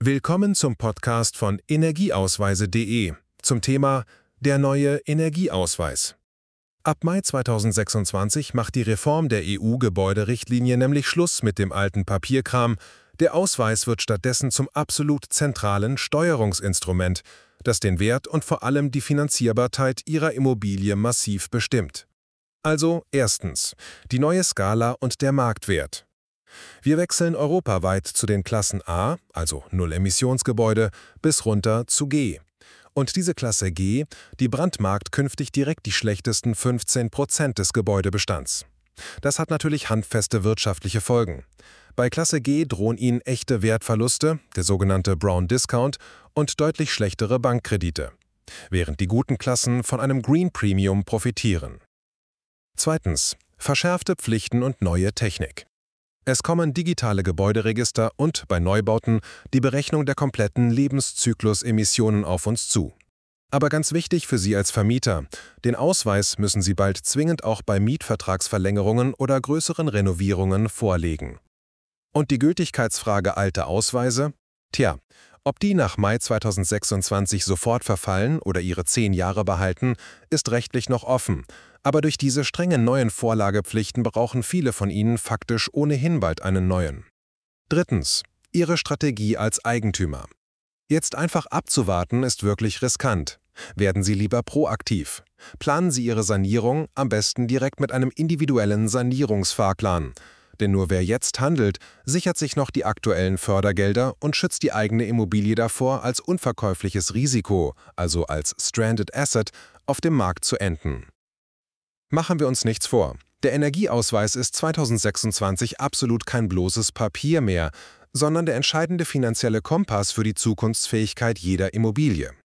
Willkommen zum Podcast von Energieausweise.de zum Thema Der neue Energieausweis. Ab Mai 2026 macht die Reform der EU-Gebäuderichtlinie nämlich Schluss mit dem alten Papierkram. Der Ausweis wird stattdessen zum absolut zentralen Steuerungsinstrument, das den Wert und vor allem die Finanzierbarkeit Ihrer Immobilie massiv bestimmt. Also erstens, die neue Skala und der Marktwert. Wir wechseln europaweit zu den Klassen A, also Null-Emissionsgebäude, bis runter zu G. Und diese Klasse G, die brandmarkt künftig direkt die schlechtesten 15% des Gebäudebestands. Das hat natürlich handfeste wirtschaftliche Folgen. Bei Klasse G drohen Ihnen echte Wertverluste, der sogenannte Brown Discount, und deutlich schlechtere Bankkredite, während die guten Klassen von einem Green Premium profitieren. Zweitens, verschärfte Pflichten und neue Technik. Es kommen digitale Gebäuderegister und, bei Neubauten, die Berechnung der kompletten Lebenszyklusemissionen auf uns zu. Aber ganz wichtig für Sie als Vermieter, den Ausweis müssen Sie bald zwingend auch bei Mietvertragsverlängerungen oder größeren Renovierungen vorlegen. Und die Gültigkeitsfrage alte Ausweise? Tja, ob die nach Mai 2026 sofort verfallen oder ihre 10 Jahre behalten, ist rechtlich noch offen. Aber durch diese strengen neuen Vorlagepflichten brauchen viele von Ihnen faktisch ohnehin bald einen neuen. Drittens, Ihre Strategie als Eigentümer. Jetzt einfach abzuwarten ist wirklich riskant. Werden Sie lieber proaktiv. Planen Sie Ihre Sanierung am besten direkt mit einem individuellen Sanierungsfahrplan. Denn nur wer jetzt handelt, sichert sich noch die aktuellen Fördergelder und schützt die eigene Immobilie davor, als unverkäufliches Risiko, also als Stranded Asset, auf dem Markt zu enden. Machen wir uns nichts vor. Der Energieausweis ist 2026 absolut kein bloßes Papier mehr, sondern der entscheidende finanzielle Kompass für die Zukunftsfähigkeit jeder Immobilie.